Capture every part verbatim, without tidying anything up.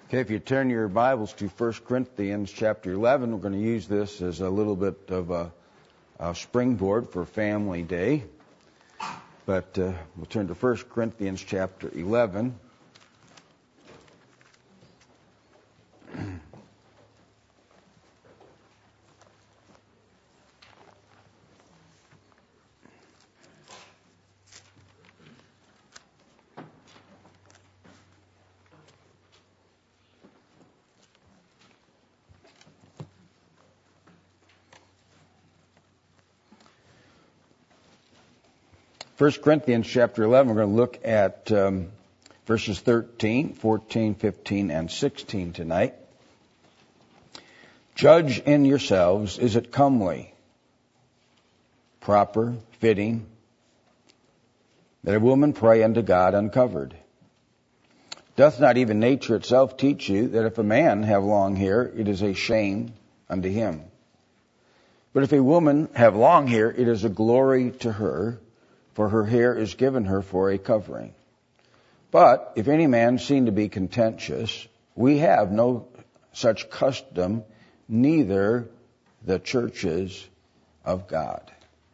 Okay, if you turn your Bibles to First Corinthians chapter eleven, we're going to use this as a little bit of a, a springboard for Family Day. But uh, we'll turn to First Corinthians chapter eleven. First Corinthians chapter eleven, we're going to look at um, verses thirteen, fourteen, fifteen, and sixteen tonight. Judge in yourselves, is it comely, proper, fitting, that a woman pray unto God uncovered? Doth not even nature itself teach you that if a man have long hair, it is a shame unto him? But if a woman have long hair, it is a glory to her, for her hair is given her for a covering. But if any man seem to be contentious, we have no such custom, neither the churches of God.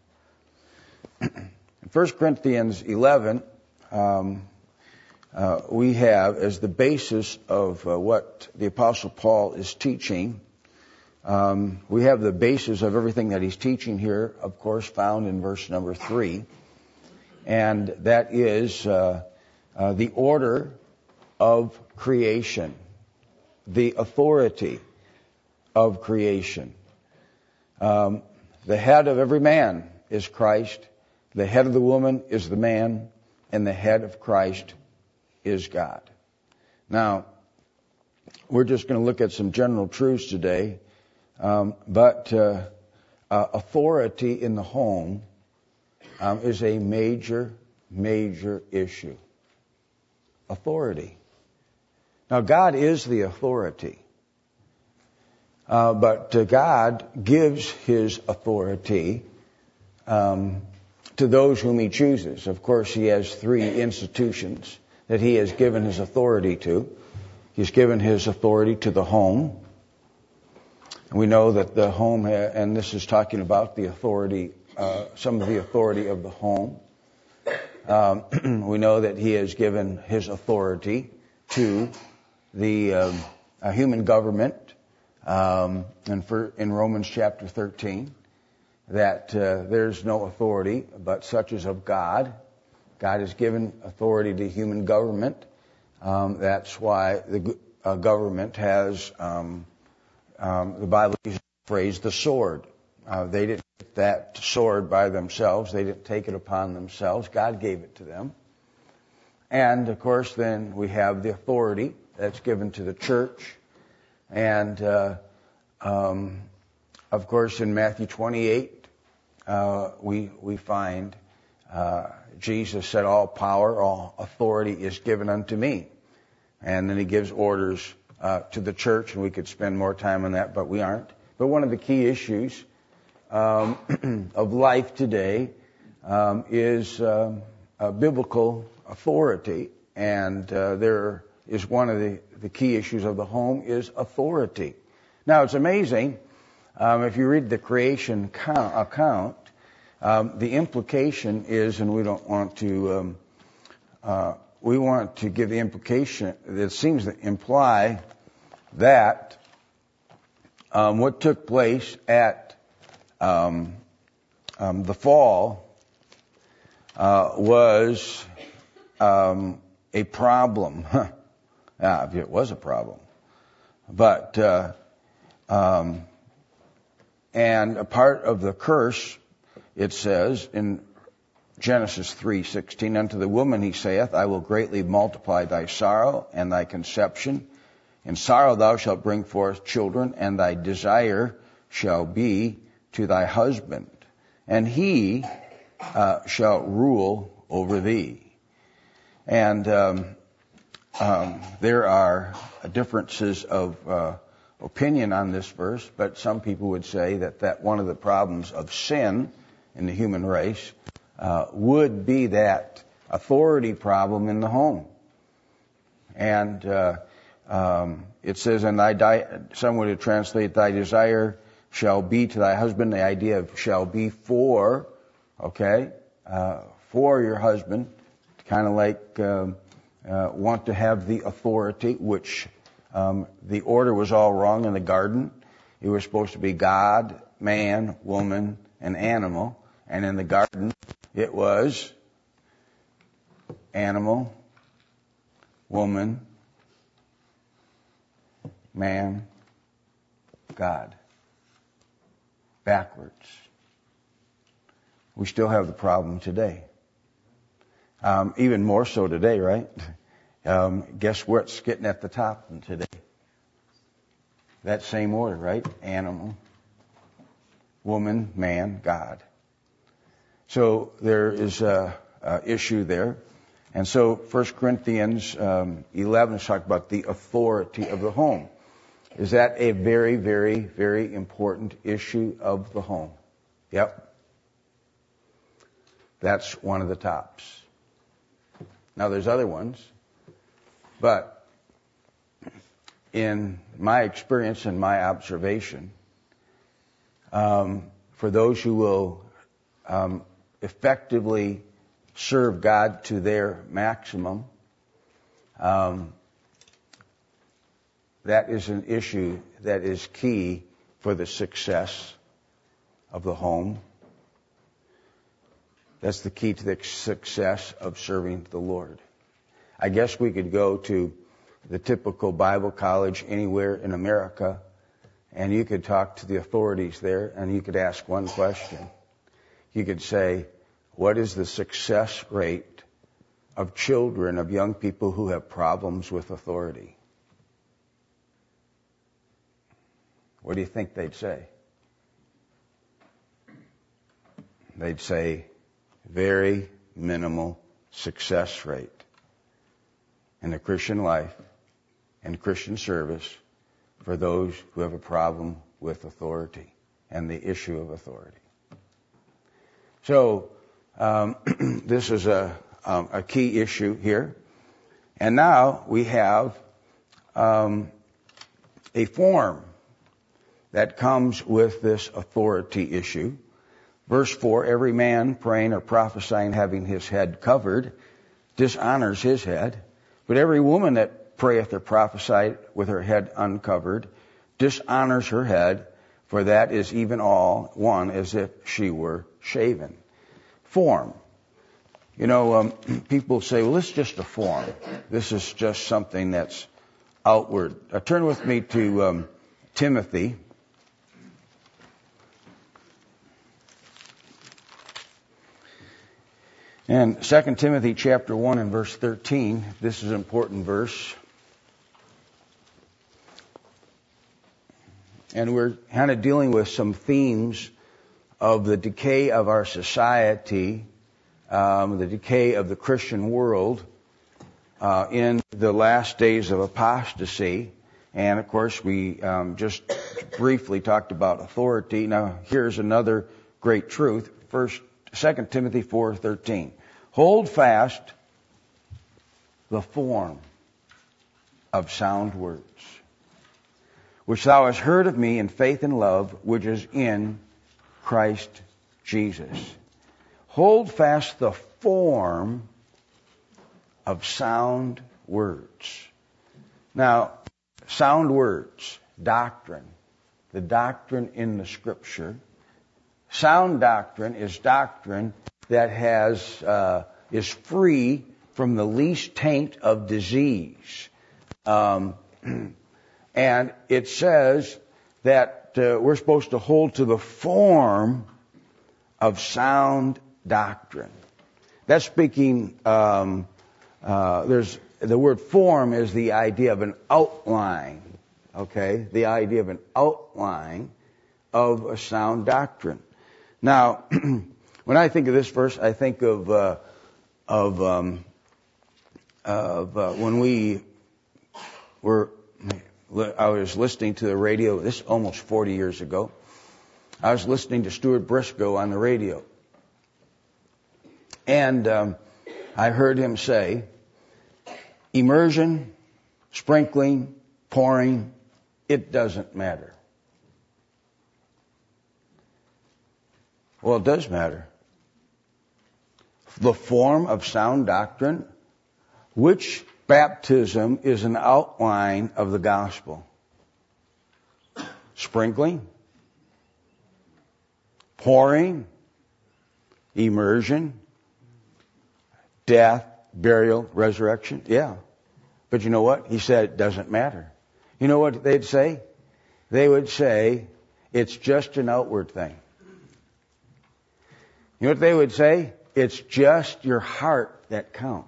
In First Corinthians eleven, um, uh, we have as the basis of uh, what the Apostle Paul is teaching. Um, we have the basis of everything that he's teaching here, of course, found in verse number three. And that is uh, uh, the order of creation, the authority of creation. Um, the head of every man is Christ, the head of the woman is the man, and the head of Christ is God. Now, we're just going to look at some general truths today, um, but uh, uh, authority in the home Um, is a major, major issue. Authority. Now, God is the authority. Uh, but uh, God gives His authority um, to those whom He chooses. Of course, He has three institutions that He has given His authority to. He's given His authority to the home. And we know that the home, ha- and this is talking about the authority Uh, some of the authority of the home. Um, we know that He has given His authority to the um, uh, human government, um, and for, in Romans chapter thirteen, that uh, there's no authority but such as of God. God has given authority to human government. Um, that's why the uh, government has, um, um, the Bible uses the phrase, the sword. Uh, they didn't get that sword by themselves. They didn't take it upon themselves. God gave it to them. And, of course, then we have the authority that's given to the church. And, uh, um, of course, in Matthew twenty-eight, uh, we we find uh, Jesus said, all power, all authority is given unto me. And then He gives orders uh, to the church, and we could spend more time on that, but we aren't. But one of the key issues Um, of life today um, is um, a biblical authority, and uh, there is one of the, the key issues of the home is authority. Now, it's amazing um, if you read the creation count, account, um, the implication is, and we don't want to, um, uh, we want to give the implication that seems to imply that um, what took place at Um, um, the fall uh, was um, a problem. Yeah, it was a problem. But, uh, um, and a part of the curse, it says in Genesis three sixteen, unto the woman He saith, I will greatly multiply thy sorrow and thy conception. In sorrow thou shalt bring forth children, and thy desire shall be to thy husband, and he uh, shall rule over thee. And um, um, there are differences of uh, opinion on this verse, but some people would say that, that one of the problems of sin in the human race uh, would be that authority problem in the home. And uh, um, it says, and thy di- some would translate, thy desire shall be to thy husband. The idea of shall be for, okay, uh, for your husband, kind of like um, uh, want to have the authority, which um, the order was all wrong in the garden. It was supposed to be God, man, woman, and animal. And in the garden, it was animal, woman, man, God. Backwards. We still have the problem today. Um, even more so today, right? Um, guess what's getting at the top today? That same order, right? Animal, woman, man, God. So there is a, a issue there. And so First Corinthians um, eleven is talking about the authority of the home. Is that a very, very, very important issue of the home? Yep. That's one of the tops. Now there's other ones, but in my experience and my observation, um, for those who will um, effectively serve God to their maximum, um, that is an issue that is key for the success of the home. That's the key to the success of serving the Lord. I guess we could go to the typical Bible college anywhere in America, and you could talk to the authorities there, and you could ask one question. You could say, what is the success rate of children, of young people who have problems with authority? What do you think they'd say? They'd say, very minimal success rate in the Christian life and Christian service for those who have a problem with authority and the issue of authority. So um, this is a, um, a key issue here. And now we have um, a form that comes with this authority issue. Verse four, every man praying or prophesying having his head covered dishonors his head, but every woman that prayeth or prophesieth with her head uncovered dishonors her head, for that is even all one as if she were shaven. Form. You know, um, people say, well, this is just a form. This is just something that's outward. Uh, turn with me to um, Timothy. And Second Timothy chapter one and verse thirteen, this is an important verse. And we're kind of dealing with some themes of the decay of our society, um, the decay of the Christian world uh, in the last days of apostasy. And of course, we um, just briefly talked about authority. Now, here's another great truth. First, Second Timothy four thirteen. Hold fast the form of sound words, which thou hast heard of me in faith and love, which is in Christ Jesus. Hold fast the form of sound words. Now, sound words, doctrine, the doctrine in the Scripture. Sound doctrine is doctrine that has uh, is free from the least taint of disease. Um, and it says that uh, we're supposed to hold to the form of sound doctrine. That's speaking, um, uh, there's the word form is the idea of an outline, okay? The idea of an outline of a sound doctrine. Now, when I think of this verse, I think of uh, of um, of uh, when we were. I was listening to the radio. This is almost forty years ago. I was listening to Stuart Briscoe on the radio, and um, I heard him say, "Immersion, sprinkling, pouring, it doesn't matter. Well, it does matter. The form of sound doctrine, which baptism is an outline of the gospel. Sprinkling, pouring, immersion, death, burial, resurrection. Yeah. But you know what? He said it doesn't matter. You know what they'd say? They would say it's just an outward thing. You know what they would say? It's just your heart that counts.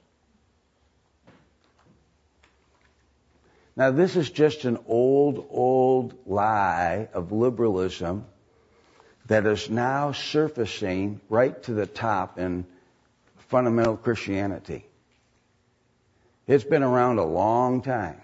Now, this is just an old, old lie of liberalism that is now surfacing right to the top in fundamental Christianity. It's been around a long time.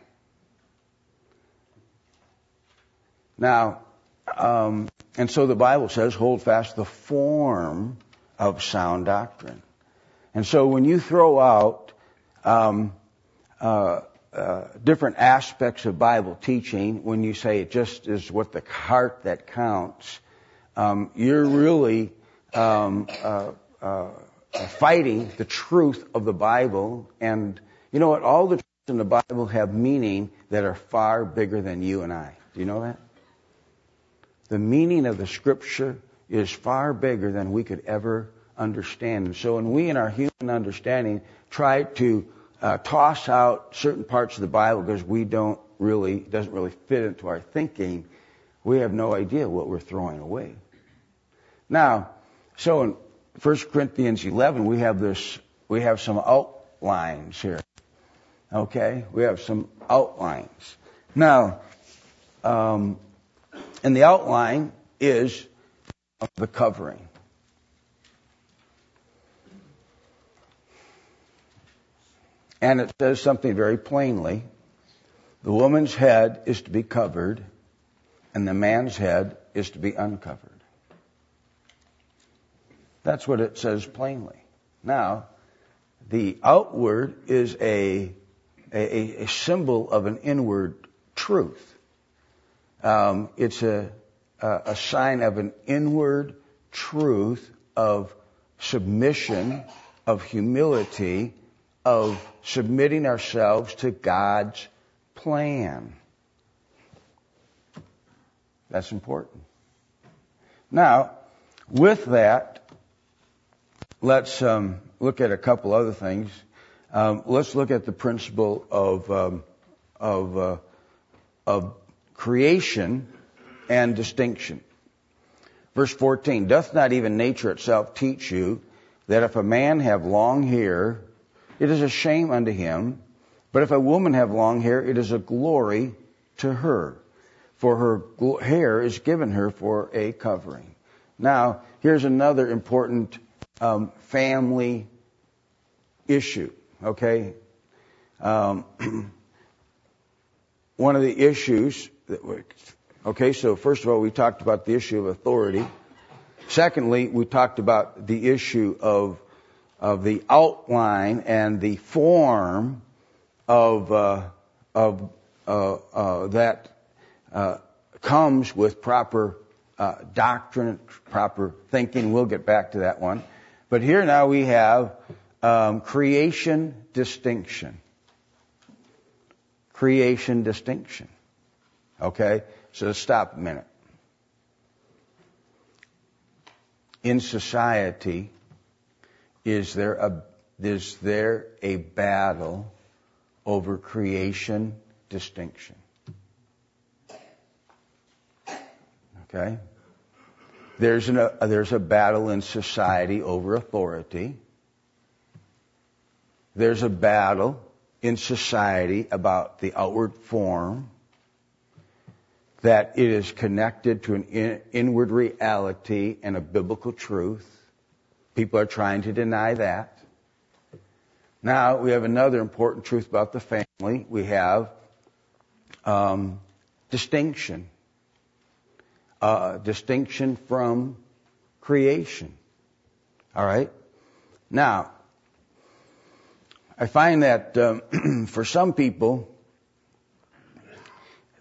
Now, um, and so the Bible says, hold fast the form of sound doctrine. And so when you throw out um, uh, uh, different aspects of Bible teaching, when you say it just is what the heart that counts, um, you're really um, uh, uh, fighting the truth of the Bible. And you know what? All the truths in the Bible have meaning that are far bigger than you and I. Do you know that? The meaning of the Scripture is far bigger than we could ever understand. And so when we in our human understanding try to uh, toss out certain parts of the Bible because we don't really, it doesn't really fit into our thinking, we have no idea what we're throwing away. Now, so in First Corinthians eleven, we have this, we have some outlines here. Okay? We have some outlines. Now, um, and the outline is the covering. And it says something very plainly. The woman's head is to be covered, and the man's head is to be uncovered. That's what it says plainly. Now, the outward is a, a, a symbol of an inward truth. Um, it's a, a, a sign of an inward truth of submission, of humility, of submitting ourselves to God's plan. That's important. Now, with that, let's um, look at a couple other things. Um, let's look at the principle of um, of uh, of creation and distinction. Verse fourteen, doth not even nature itself teach you that if a man have long hair, it is a shame unto him, but if a woman have long hair, it is a glory to her, for her hair is given her for a covering. Now, here's another important um, family issue, okay? Um, one of the issues Okay, so first of all, we talked about the issue of authority. Secondly, we talked about the issue of of the outline and the form of uh, of uh, uh, that uh, comes with proper uh, doctrine, proper thinking. We'll get back to that one. But here now we have um, creation distinction. Creation distinction. Okay, so let's stop a minute. In society, is there a is there a battle over creation distinction? Okay, there's an, a there's a battle in society over authority. There's a battle in society about the outward form. That it is connected to an in, inward reality and a biblical truth. People are trying to deny that. Now, we have another important truth about the family. We have um, distinction. Uh, distinction from creation. All right? Now, I find that um, for some people,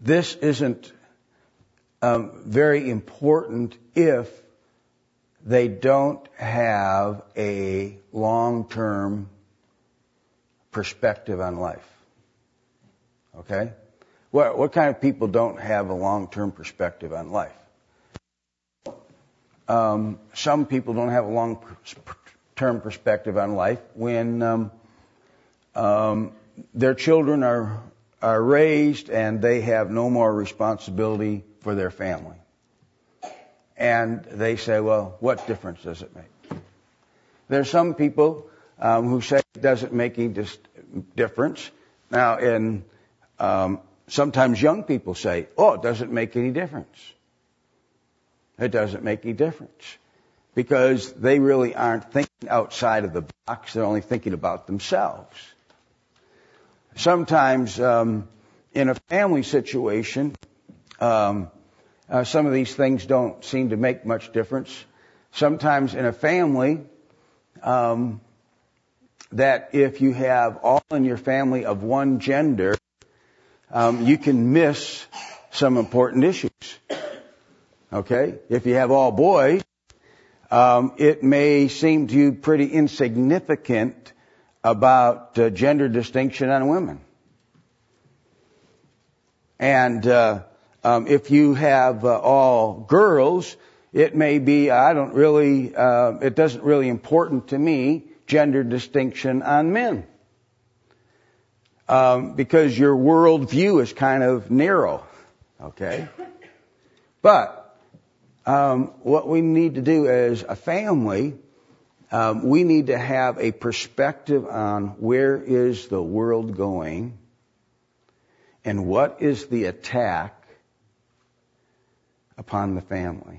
this isn't um, very important if they don't have a long-term perspective on life. Okay? What, what kind of people don't have a long-term perspective on life? Um, some people don't have a long-term perspective on life when um, um, their children are are raised and they have no more responsibility for their family. And they say, well, what difference does it make? There's some people um, who say it doesn't make any dis- difference. Now, in um, sometimes young people say, oh, it doesn't make any difference. It doesn't make any difference. Because they really aren't thinking outside of the box. They're only thinking about themselves. Sometimes um, in a family situation, um, uh, some of these things don't seem to make much difference. Sometimes in a family, um, that if you have all in your family of one gender, um, you can miss some important issues. Okay? If you have all boys, um, it may seem to you pretty insignificant about uh, gender distinction on women. And uh, um, if you have uh, all girls, it may be, I don't really, uh, it doesn't really important to me, gender distinction on men. Um, because your worldview is kind of narrow. Okay? But um, what we need to do as a family, Um, we need to have a perspective on where is the world going and what is the attack upon the family.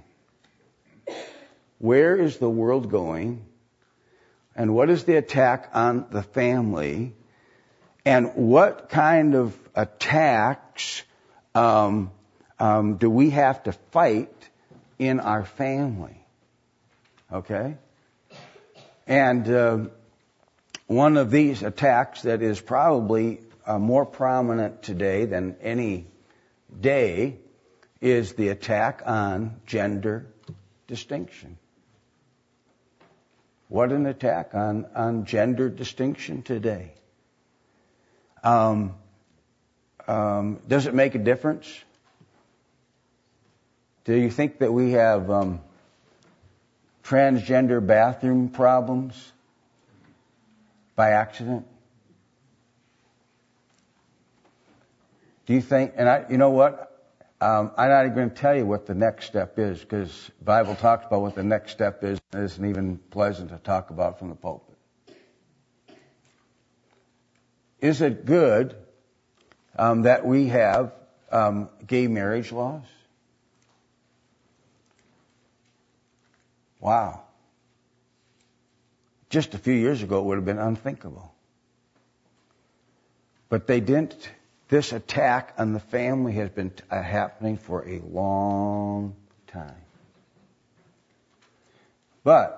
Where is the world going and what is the attack on the family and what kind of attacks um, um, do we have to fight in our family? Okay? And uh, one of these attacks that is probably uh, more prominent today than any day is the attack on gender distinction. What an attack on, on gender distinction today. Um, um, does it make a difference? Do you think that we have Um, transgender bathroom problems by accident? Do you think, and I, you know what, um, I'm not even going to tell you what the next step is because the Bible talks about what the next step is and it isn't even pleasant to talk about from the pulpit. Is it good um, that we have um, gay marriage laws? Wow. Just a few years ago, it would have been unthinkable. But they didn't. This attack on the family has been t- uh, happening for a long time. But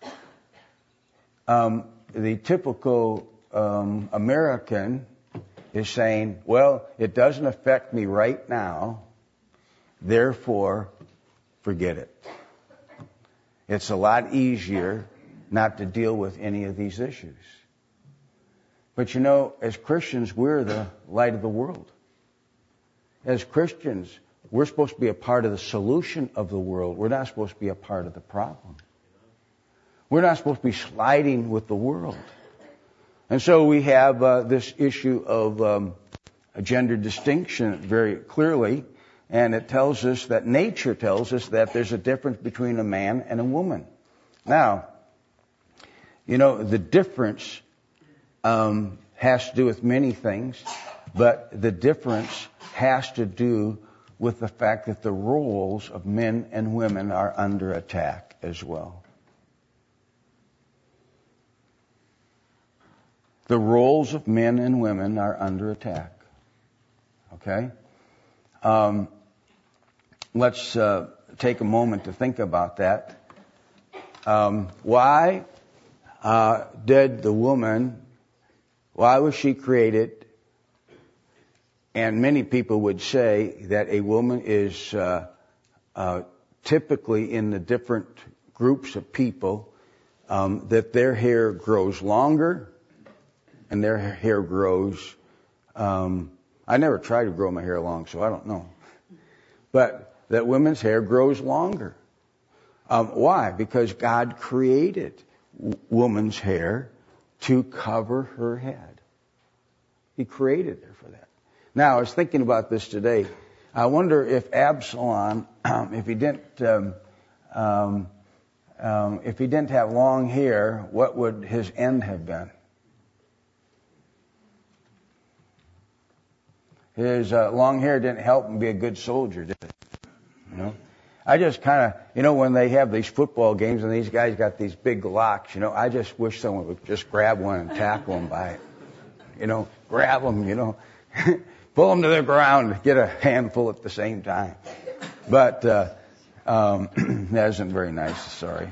um, the typical um, American is saying, well, it doesn't affect me right now, therefore, forget it. It's a lot easier not to deal with any of these issues. But you know, as Christians, we're the light of the world. As Christians, we're supposed to be a part of the solution of the world. We're not supposed to be a part of the problem. We're not supposed to be sliding with the world. And so we have uh, this issue of um, gender distinction very clearly. And it tells us that nature tells us that there's a difference between a man and a woman. Now, you know, the difference um, has to do with many things, but the difference has to do with the fact that the roles of men and women are under attack as well. The roles of men and women are under attack. Okay? Um, let's uh, take a moment to think about that. Um, why uh, did the woman, why was she created and many people would say that a woman is uh, uh, typically in the different groups of people, um, that their hair grows longer and their hair grows, um, I never tried to grow my hair long, so I don't know. But that women's hair grows longer. Um, why? Because God created w- woman's hair to cover her head. He created her for that. Now, I was thinking about this today. I wonder if Absalom, if he didn't, um, um, um, if he didn't have long hair, what would his end have been? His uh, long hair didn't help him be a good soldier, did it? You know, I just kind of, you know, when they have these football games and these guys got these big locks, you know, I just wish someone would just grab one and tackle them by it. You know, grab them, you know, pull them to the ground, get a handful at the same time. But uh, um, that isn't very nice. Sorry.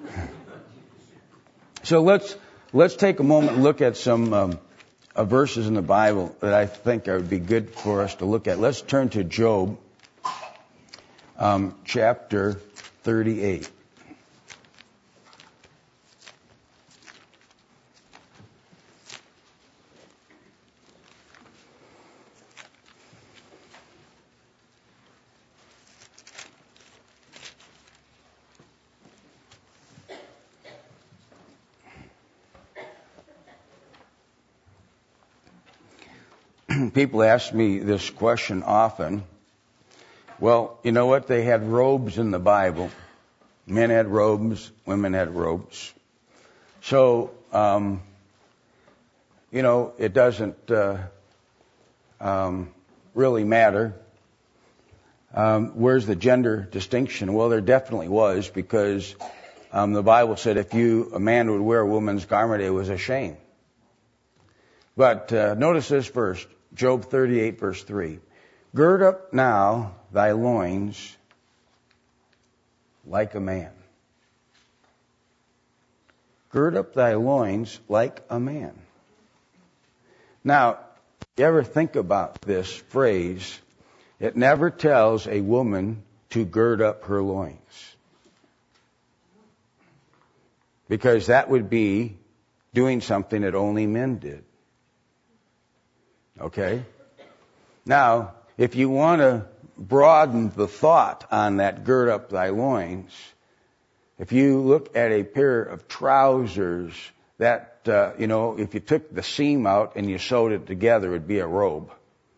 So let's let's take a moment and look at some um, uh, verses in the Bible that I think would be good for us to look at. Let's turn to Job, um, chapter thirty-eight. People ask me this question often. Well, you know what? They had robes in the Bible. Men had robes, women had robes. So, um, you know, it doesn't uh, um, really matter. Um, where's the gender distinction? Well, there definitely was, because um, the Bible said if you, a man would wear a woman's garment, it was a shame. But uh, notice this verse, Job thirty-eight, verse three. Gird up now thy loins like a man. Gird up thy loins like a man. Now, you ever think about this phrase? It never tells a woman to gird up her loins, because that would be doing something that only men did. Okay? Now, if you want to broaden the thought on that gird up thy loins, if you look at a pair of trousers that, uh, you know, if you took the seam out and you sewed it together, it would be a robe.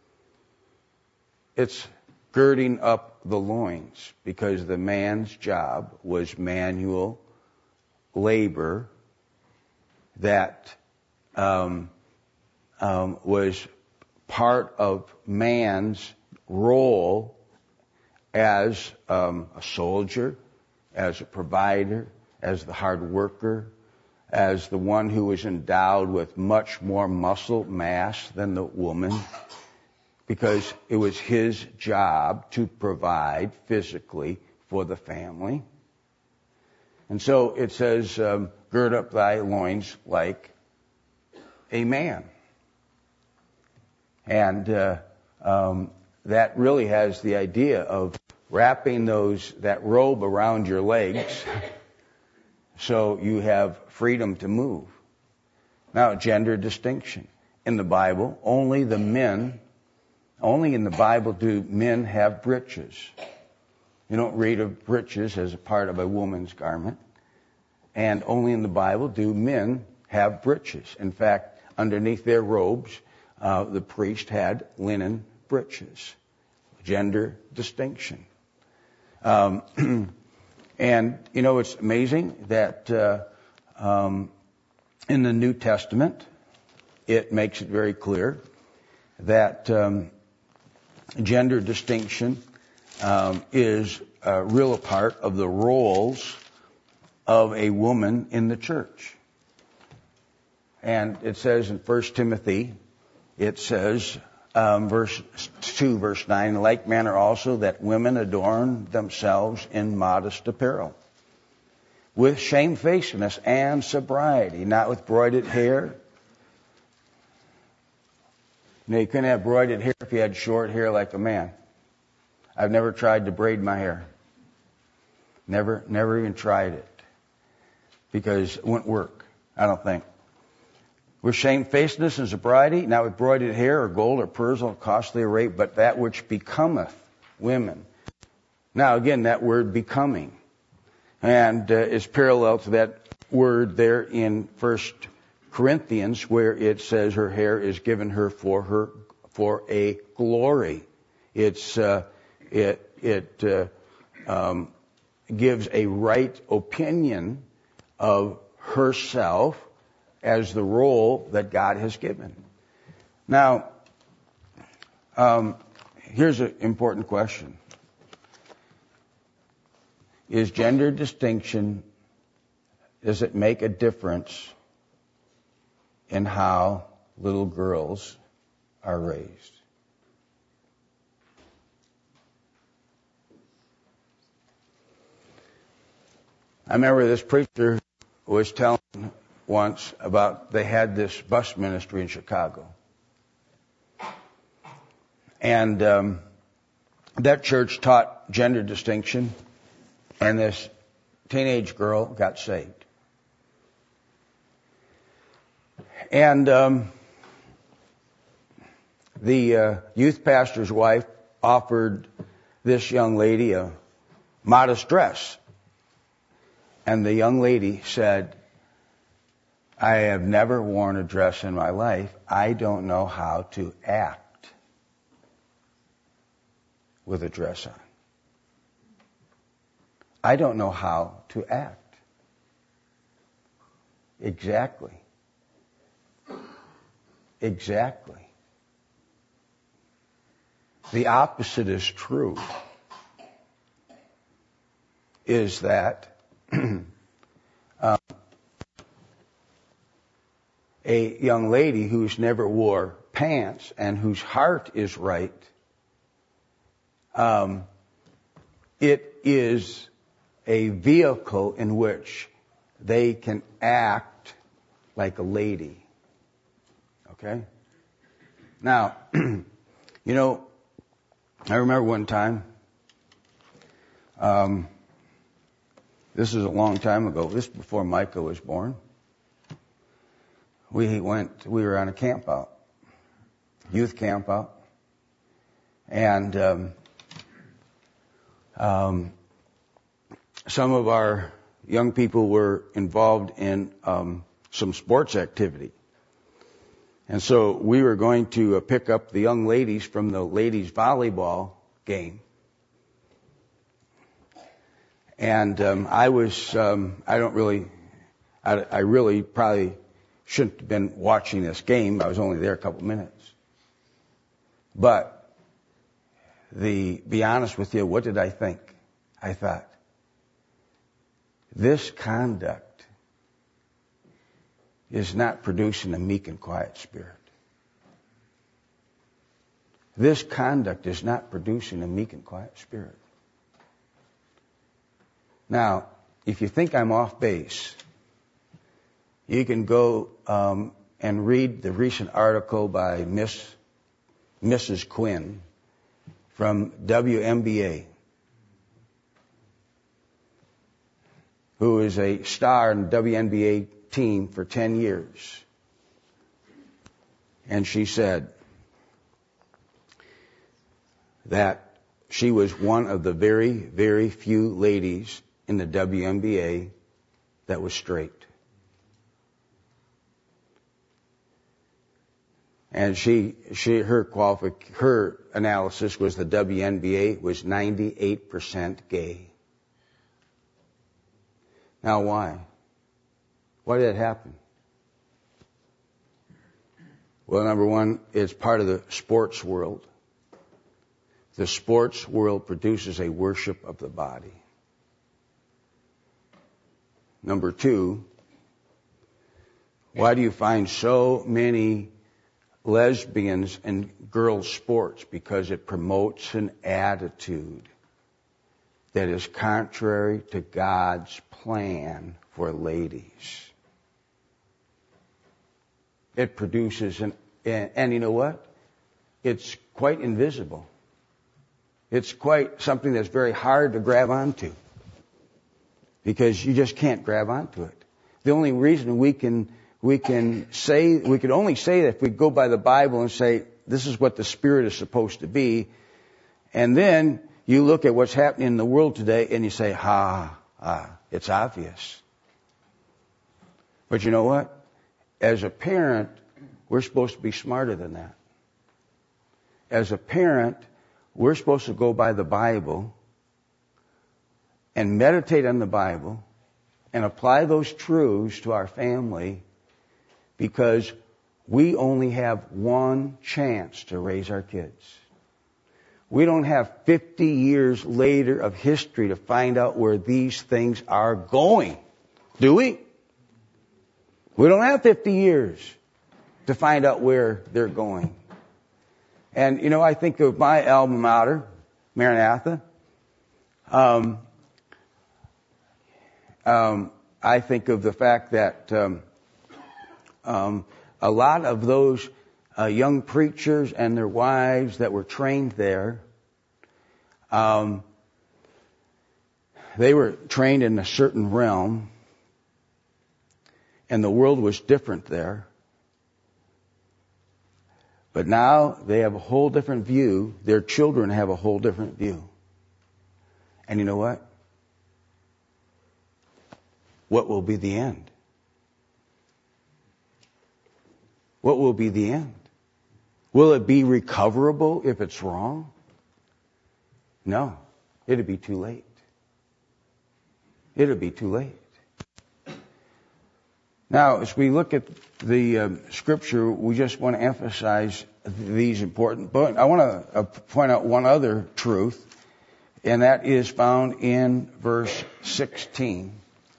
It's girding up the loins, because the man's job was manual labor that um, um, was part of man's role as um, a soldier, as a provider, as the hard worker, as the one who was endowed with much more muscle mass than the woman, because it was his job to provide physically for the family. And so it says, um, gird up thy loins like a man. And uh, um, that really has the idea of wrapping those that robe around your legs so you have freedom to move. Now, gender distinction. In the Bible, only the men, only in the Bible do men have breeches. You don't read of breeches as a part of a woman's garment. And only in the Bible do men have breeches. In fact, underneath their robes, Uh, the priest had linen breeches. Gender distinction. Um, and, you know, it's amazing that uh, um, in the New Testament, it makes it very clear that um, gender distinction um, is a real part of the roles of a woman in the church. And it says in First Timothy, it says, um, verse two, verse nine, in like manner also that women adorn themselves in modest apparel, with shamefacedness and sobriety, not with broided hair, You know, you couldn't have braided hair if you had short hair like a man. I've never tried to braid my hair. Never, never even tried it. Because it wouldn't work, I don't think. With shamefacedness and sobriety, not with broided hair or gold or pearls or costly array, but that which becometh women. Now again, that word becoming. And uh, is parallel to that word there in First Corinthians, where it says her hair is given her for her for a glory. It's uh, it it uh, um, gives a right opinion of herself as the role that God has given. Now, um, here's an important question: is gender distinction, does it make a difference in how little girls are raised? I remember this preacher was telling once about they had this bus ministry in Chicago. And um, that church taught gender distinction, and this teenage girl got saved. And um, the uh, youth pastor's wife offered this young lady a modest dress. And the young lady said, I have never worn a dress in my life. I don't know how to act with a dress on. I don't know how to act. Exactly. Exactly. The opposite is true. Is that um, a young lady who's never wore pants and whose heart is right, um, it is a vehicle in which they can act like a lady. Okay? Now, you know, I remember one time, um, this is a long time ago, this is before Micah was born. We went, we were on a camp out, youth camp out, and um, um, some of our young people were involved in um, some sports activity. And so we were going to uh, pick up the young ladies from the ladies volleyball game. And um, I was, um, I don't really, I, I really probably shouldn't have been watching this game. I was only there a couple minutes. But the, be honest with you, what did I think? I thought, this conduct is not producing a meek and quiet spirit. This conduct is not producing a meek and quiet spirit. Now, if you think I'm off base, you can go um, and read the recent article by Miss Missus Quinn from W N B A, who is a star in the W N B A team for ten years. And she said that she was one of the very, very few ladies in the W N B A that was straight. And she, she, her qualific, her analysis was the W N B A was ninety-eight percent gay. Now why? Why did that happen? Well, number one, it's part of the sports world. The sports world produces a worship of the body. Number two, why do you find so many lesbians in girls' sports? Because it promotes an attitude that is contrary to God's plan for ladies. It produces an, and, and you know what? it's quite invisible. It's quite something that's very hard to grab onto, because you just can't grab onto it. The only reason we can we can say we can only say that if we go by the Bible and say this is what the Spirit is supposed to be, and then you look at what's happening in the world today and you say, ha, ah, it's obvious. But you know what? As a parent, we're supposed to be smarter than that. As a parent, we're supposed to go by the Bible and meditate on the Bible and apply those truths to our family, because we only have one chance to raise our kids. We don't have fifty years later of history to find out where these things are going, do we? We don't have fifty years to find out where they're going. And, you know, I think of my alma mater, Maranatha. Um, um, I think of the fact that um, um, a lot of those uh, young preachers and their wives that were trained there, um, they were trained in a certain realm, and the world was different there. But now they have a whole different view. Their children have a whole different view. And you know what? What will be the end? What will be the end? Will it be recoverable if it's wrong? No. It'll be too late. It'll be too late. Now, as we look at the uh, Scripture, we just want to emphasize these important. But I want to uh, point out one other truth, and that is found in verse sixteen.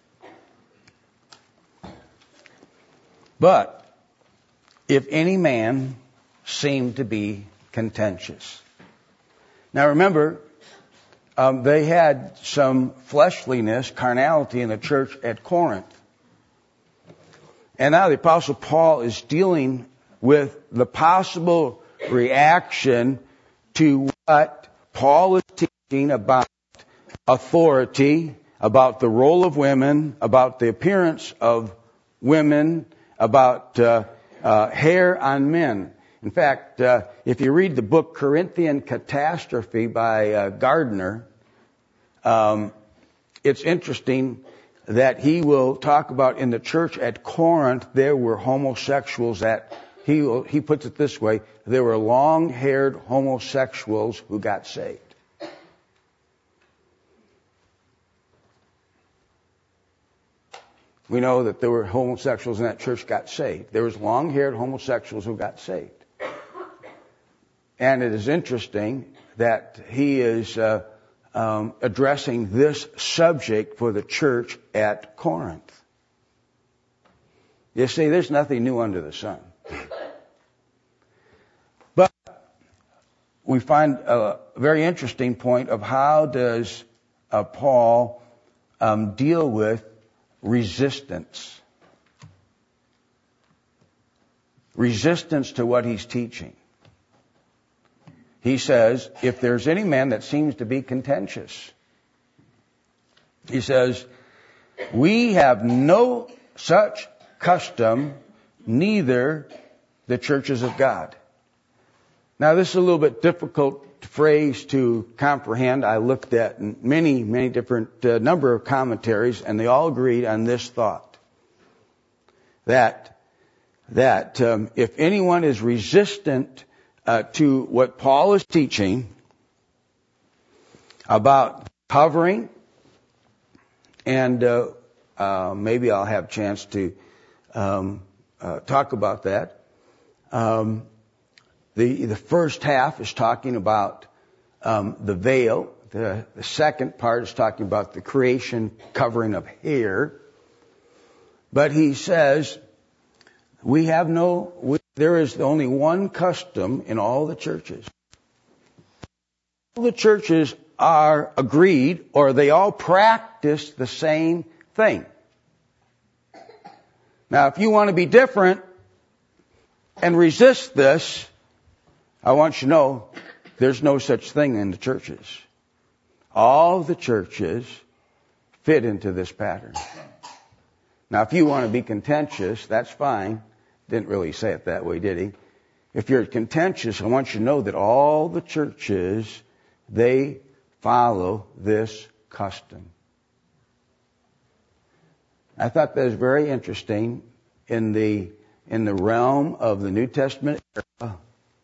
But if any man seem to be contentious. Now remember, um, they had some fleshliness, carnality in the church at Corinth. And now the Apostle Paul is dealing with the possible reaction to what Paul is teaching about authority, about the role of women, about the appearance of women, about uh, uh, hair on men. In fact, uh, if you read the book Corinthian Catastrophe by uh, Gardner, um, it's interesting that he will talk about in the church at Corinth, there were homosexuals that, he he puts it this way, there were long-haired homosexuals who got saved. We know that there were homosexuals in that church got saved. There was long-haired homosexuals who got saved. And it is interesting that he is uh, Um, addressing this subject for the church at Corinth. You see, there's nothing new under the sun. But we find a very interesting point of how does uh, Paul um, deal with resistance. Resistance to what he's teaching. He says, if there's any man that seems to be contentious, he says, we have no such custom, neither the churches of God. Now, this is a little bit difficult phrase to comprehend. I looked at many, many different uh, number of commentaries, and they all agreed on this thought. That, that um, if anyone is resistant Uh, to what Paul is teaching about covering, and uh, uh, maybe I'll have a chance to um, uh, talk about that. Um, the the first half is talking about um, the veil. The, the second part is talking about the creation covering of hair. But he says, we have no... We, There is only one custom in all the churches. All the churches are agreed, or they all practice the same thing. Now, if you want to be different and resist this, I want you to know there's no such thing in the churches. All the churches fit into this pattern. Now, if you want to be contentious, that's fine. Didn't really say it that way, did he? If you're contentious, I want you to know that all the churches, they follow this custom. I thought that was very interesting in the in the realm of the New Testament era.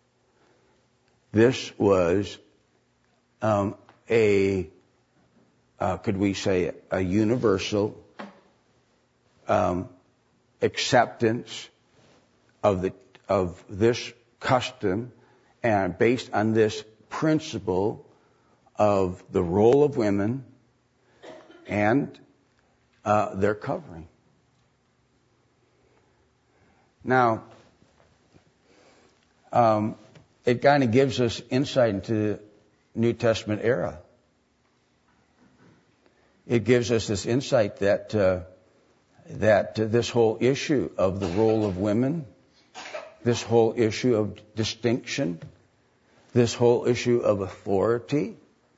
This was um, a uh, could we say a universal um, acceptance of the of this custom, and based on this principle of the role of women and uh, their covering. Now, um, it kind of gives us insight into the New Testament era. It gives us this insight that uh, that uh, this whole issue of the role of women, this whole issue of distinction, this whole issue of authority,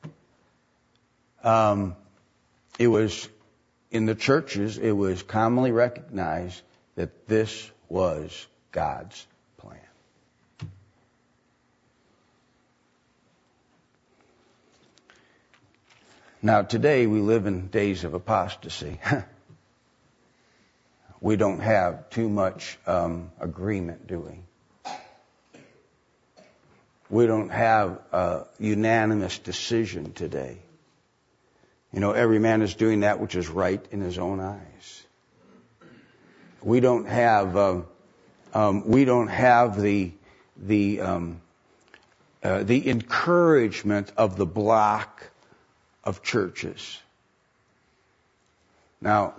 um, it was in the churches, it was commonly recognized that this was God's plan. Now, today we live in days of apostasy. We don't have too much um, agreement, do we? We don't have a unanimous decision today. You know, every man is doing that which is right in his own eyes. We don't have um, um, we don't have the the um, uh, the encouragement of the block of churches. Now,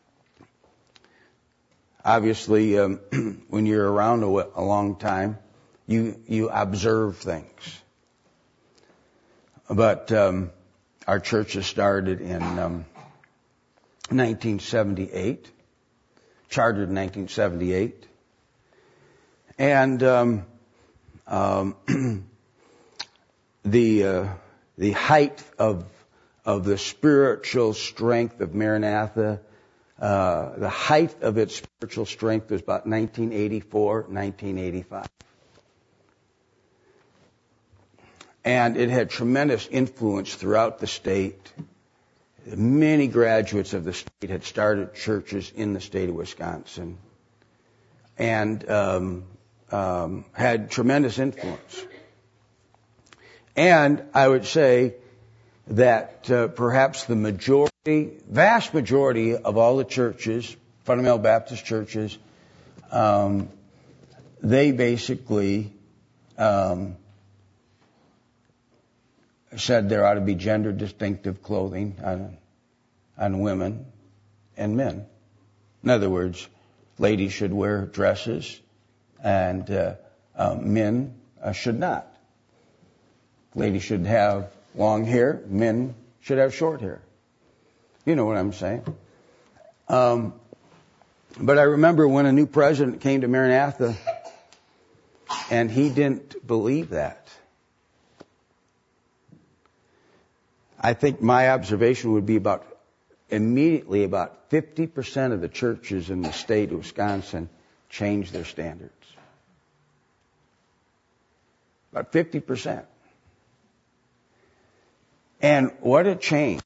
obviously, um, when you're around a, a long time, you you observe things. But um, our churches started in um, nineteen seventy-eight, chartered in nineteen seventy-eight, and um, um, the uh, the height of of the spiritual strength of Maranatha, uh, the height of its spiritual strength was about nineteen eighty-four, nineteen eighty-five. And it had tremendous influence throughout the state. Many graduates of the state had started churches in the state of Wisconsin and um, um, had tremendous influence. And I would say that uh, perhaps the majority, vast majority of all the churches, fundamental Baptist churches, um, they basically um, said there ought to be gender distinctive clothing on, on women and men. In other words, ladies should wear dresses and uh, uh, men uh, should not. Ladies should have long hair, men should have short hair. You know what I'm saying. Um, but I remember when a new president came to Maranatha and he didn't believe that. I think my observation would be about immediately about fifty percent of the churches in the state of Wisconsin changed their standards. About fifty percent. And what a change.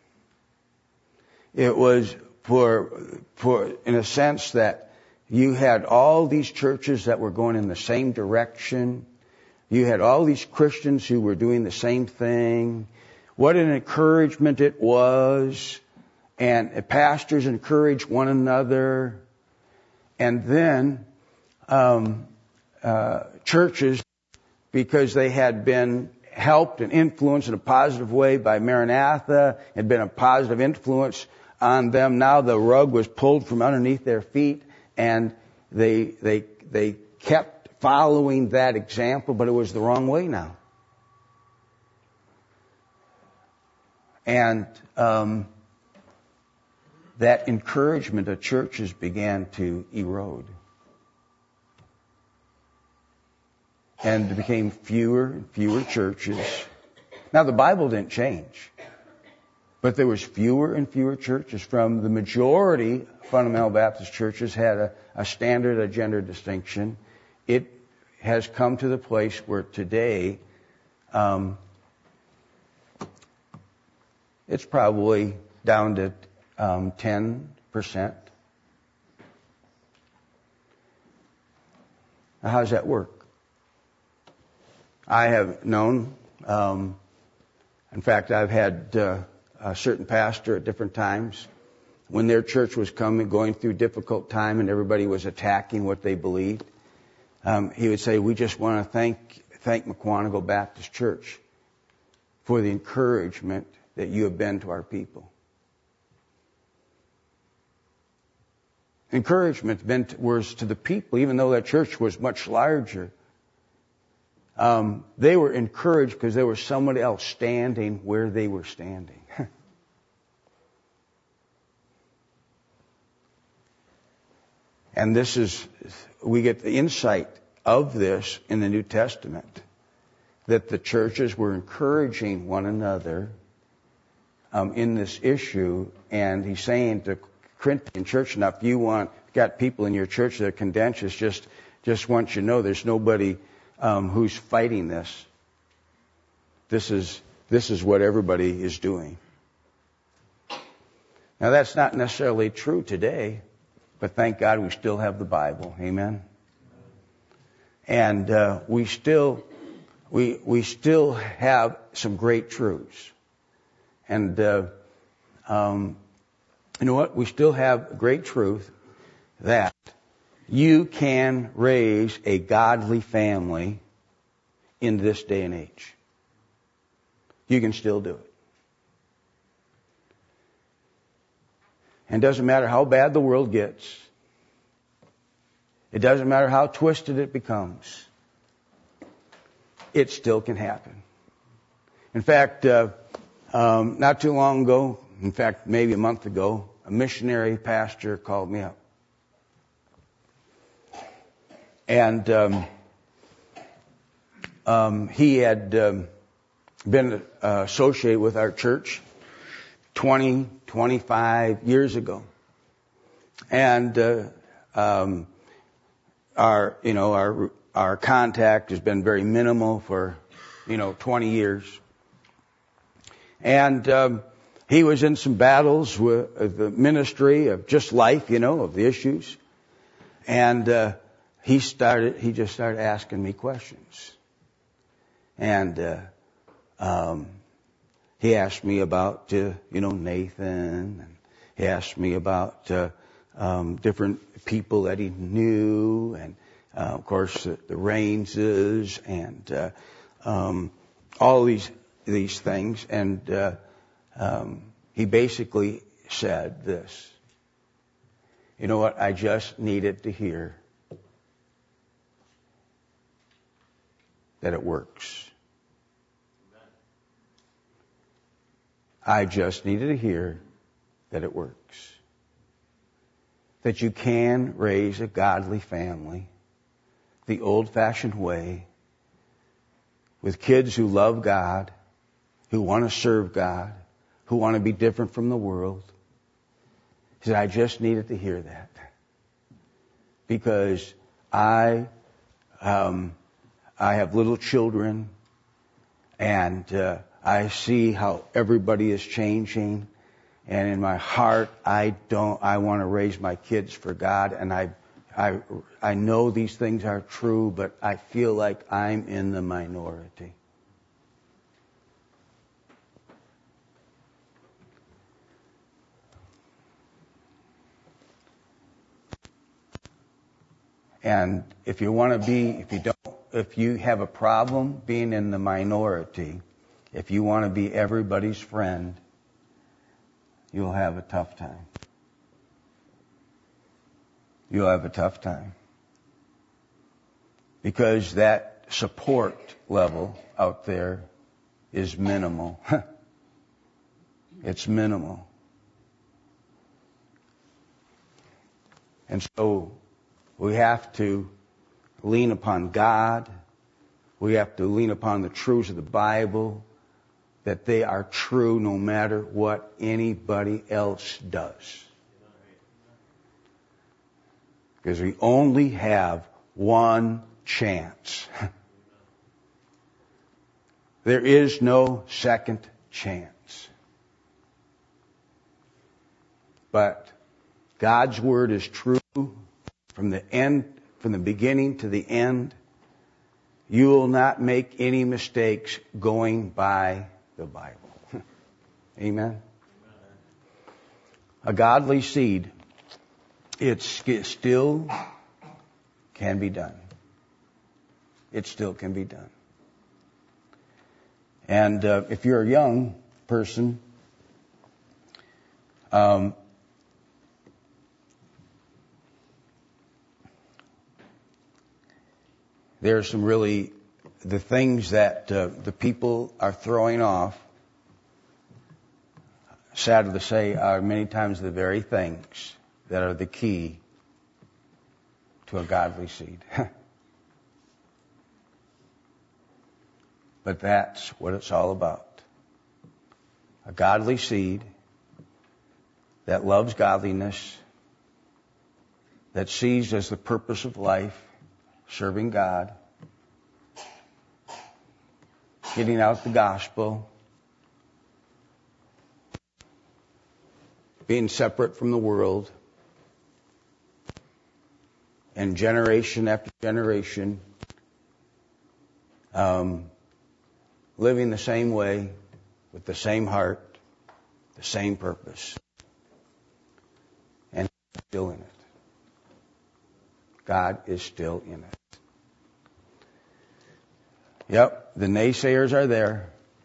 It was for, for, in a sense that you had all these churches that were going in the same direction. You had all these Christians who were doing the same thing. What an encouragement it was. And pastors encouraged one another. And then um, uh, churches, because they had been helped and influenced in a positive way by Maranatha, had been a positive influence on them. Now the rug was pulled from underneath their feet, and they they they kept following that example, but it was the wrong way now. And um, that encouragement of churches began to erode. and there became fewer and fewer churches. Now, the Bible didn't change, but there was fewer and fewer churches. From the majority, fundamental Baptist churches had a, a standard, a gender distinction. It has come to the place where today um, it's probably down to um, ten percent. Now, how does that work? I have known, um, in fact, I've had uh, a certain pastor at different times when their church was coming, going through a difficult time, and everybody was attacking what they believed. Um, he would say, "We just want to thank thank Mukwonago Baptist Church for the encouragement that you have been to our people." Encouragement been to, was to the people, even though that church was much larger. Um, they were encouraged because there was somebody else standing where they were standing. And this is, we get the insight of this in the New Testament, that the churches were encouraging one another um, in this issue. And he's saying to Corinthian church, now if you want, got people in your church that are contentious, just, just want you to know there's nobody Um, who's fighting this. This is this is what everybody is doing. Now that's not necessarily true today, but thank God we still have the Bible. Amen. And uh, we still we we still have some great truths. And uh, um, you know what? We still have great truth that you can raise a godly family in this day and age. You can still do it. And it doesn't matter how bad the world gets. It doesn't matter how twisted it becomes. It still can happen. In fact, uh, um, not too long ago, in fact, maybe a month ago, a missionary pastor called me up. And um, um, he had um, been uh, associated with our church twenty, twenty-five years ago. And uh, um, our, you know, our our contact has been very minimal for, you know, twenty years. And um, he was in some battles with the ministry of just life, you know, of the issues. And uh, he started, he just started asking me questions. And uh, um, he asked me about, uh, you know, Nathan. And he asked me about uh, um, different people that he knew. And, uh, of course, the, the Rainses and uh, um, all these these things. And uh, um, he basically said this: you know what, I just needed to hear that it works. I just needed to hear that it works. That you can raise a godly family the old-fashioned way, with kids who love God, who want to serve God, who want to be different from the world. He said, I just needed to hear that. Because I, um, I have little children, and uh, I see how everybody is changing. And in my heart, I don't, I want to raise my kids for God. And I, I, I know these things are true, but I feel like I'm in the minority. And if you want to be, if you don't, if you have a problem being in the minority, if you want to be everybody's friend, you'll have a tough time. You'll have a tough time. Because that support level out there is minimal. It's minimal. And so we have to lean upon God We have to lean upon the truths of the Bible, that they are true no matter what anybody else does. Because we only have one chance. There is no second chance. But God's Word is true from the end, from the beginning to the end. You will not make any mistakes going by the Bible. Amen. A godly seed, it still can be done. It still can be done. And uh, if you're a young person, um, there are some really, the things that uh, the people are throwing off, sad to say, are many times the very things that are the key to a godly seed. But that's what it's all about. A godly seed that loves godliness, that sees as the purpose of life serving God, getting out the gospel, being separate from the world, and generation after generation, um, living the same way, with the same heart, the same purpose, and still in it. God is still in it. Yep, the naysayers are there.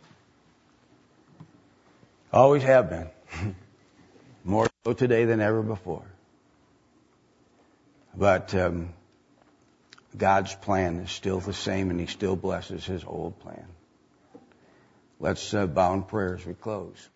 Always have been. More so today than ever before. But um, God's plan is still the same, and He still blesses His old plan. Let's uh, bow in prayer as we close.